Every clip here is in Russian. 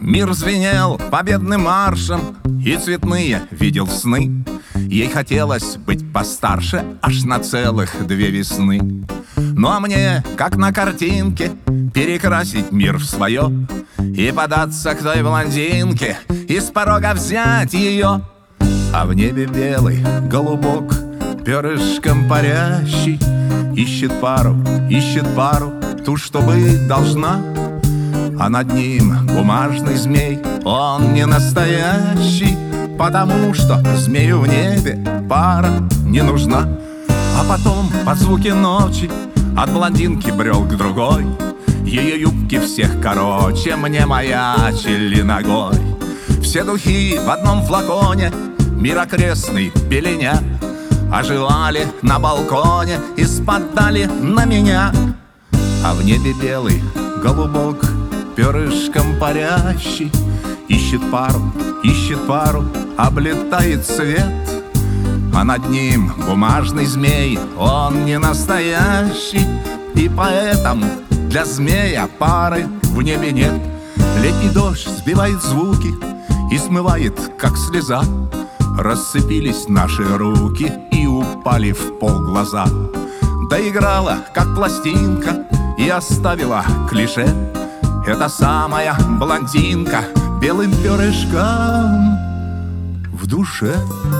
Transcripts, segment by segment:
Мир звенел победным маршем и цветные видел сны. Ей хотелось быть постарше аж на целых 2 весны. Ну а мне, как на картинке, перекрасить мир в свое и податься к той блондинке, и с порога взять ее. А в небе белый голубок, перышком парящий, ищет пару, ту, что быть должна. А над ним бумажный змей, он не настоящий, потому что змею в небе пара не нужна. А потом под звуки ночи от блондинки брел к другой. Ее юбки всех короче мне маячили ногой. Все духи в одном флаконе, мир окрестный пеленя, оживали на балконе и спадали на меня. А в небе белый голубок, перышком парящий, ищет пару, облетает свет. А над ним бумажный змей, он не настоящий, и поэтому для змея пары в небе нет. Летний дождь сбивает звуки и смывает, как слеза. Рассыпились наши руки и упали в пол глаза. Доиграла, как пластинка, и оставила клише. Это самая блондинка белым перышком в душе.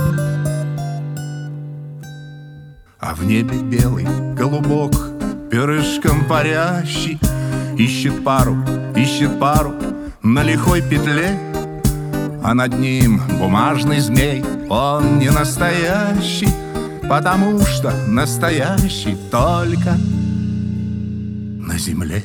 А в небе белый голубок, перышком парящий, ищет пару на лихой петле. А над ним бумажный змей, он не настоящий, потому что настоящий только на земле.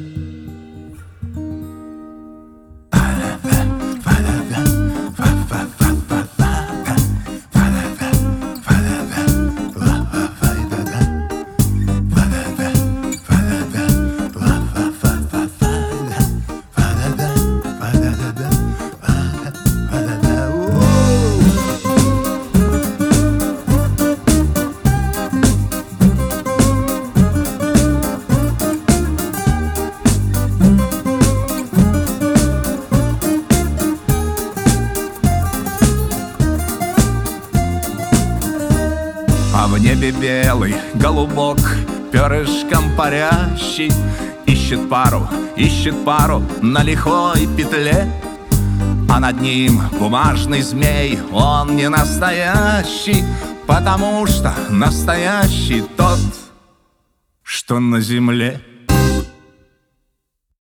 А в небе белый голубок, перышком парящий, ищет пару на лихой петле. А над ним бумажный змей, он не настоящий, потому что настоящий тот, что на земле.